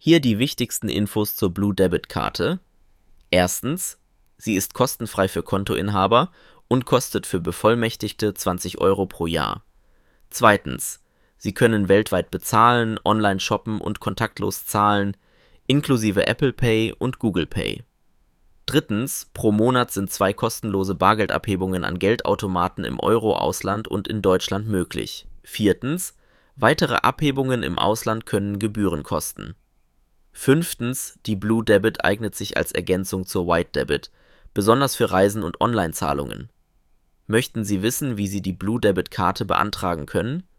Hier die wichtigsten Infos zur Blue Debit Karte. Erstens, sie ist kostenfrei für Kontoinhaber und kostet für Bevollmächtigte 20 Euro pro Jahr. Zweitens, Sie können weltweit bezahlen, online shoppen und kontaktlos zahlen, inklusive Apple Pay und Google Pay. Drittens, pro Monat sind 2 kostenlose Bargeldabhebungen an Geldautomaten im Euro-Ausland und in Deutschland möglich. Viertens, weitere Abhebungen im Ausland können Gebühren kosten. Fünftens, die Blue Debit eignet sich als Ergänzung zur White Debit, besonders für Reisen und Online-Zahlungen. Möchten Sie wissen, wie Sie die Blue Debit Karte beantragen können?